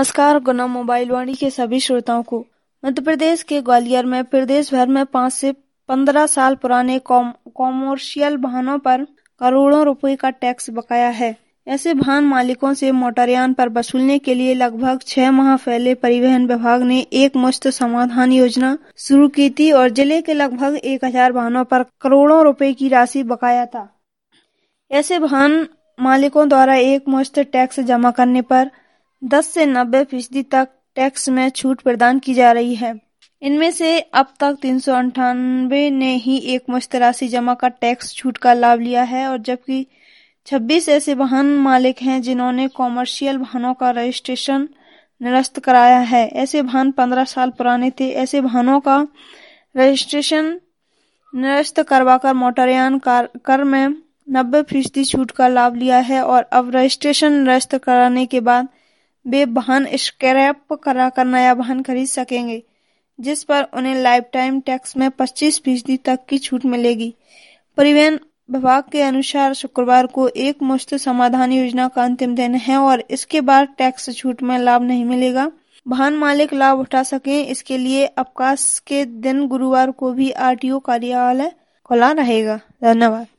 नमस्कार। गुना मोबाइल वाणी के सभी श्रोताओं को मध्य प्रदेश के ग्वालियर में प्रदेश भर में 5 से 15 साल पुराने कॉमर्शियल वाहनों पर करोड़ों रुपए का टैक्स बकाया है। ऐसे वाहन मालिकों से मोटरयान पर वसूलने के लिए लगभग 6 माह पहले परिवहन विभाग ने एक मुश्त समाधान योजना शुरू की थी और जिले के लगभग 1000 वाहनों पर करोड़ों रुपए की राशि बकाया था। ऐसे वाहन मालिकों द्वारा एक मुश्त टैक्स जमा करने पर 10 से 90% तक टैक्स में छूट प्रदान की जा रही है। इनमें से अब तक 398 ने ही एक मुश्त राशि जमा कर टैक्स छूट का लाभ लिया है और जबकि 26 ऐसे वाहन मालिक हैं जिन्होंने कॉमर्शियल वाहनों का रजिस्ट्रेशन निरस्त कराया है। ऐसे वाहन 15 साल पुराने थे। ऐसे वाहनों का रजिस्ट्रेशन निरस्त करवाकर मोटरयान कर में 90% छूट का लाभ लिया है और अब रजिस्ट्रेशन निरस्त कराने के बाद वे वाहन स्क्रैप कराकर नया वाहन खरीद सकेंगे, जिस पर उन्हें लाइफ टाइम टैक्स में 25% तक की छूट मिलेगी। परिवहन विभाग के अनुसार शुक्रवार को एक मुश्त समाधान योजना का अंतिम दिन है और इसके बाद टैक्स छूट में लाभ नहीं मिलेगा। वाहन मालिक लाभ उठा सकें, इसके लिए अवकाश के दिन गुरुवार को भी आरटीओ कार्यालय खुला रहेगा। धन्यवाद।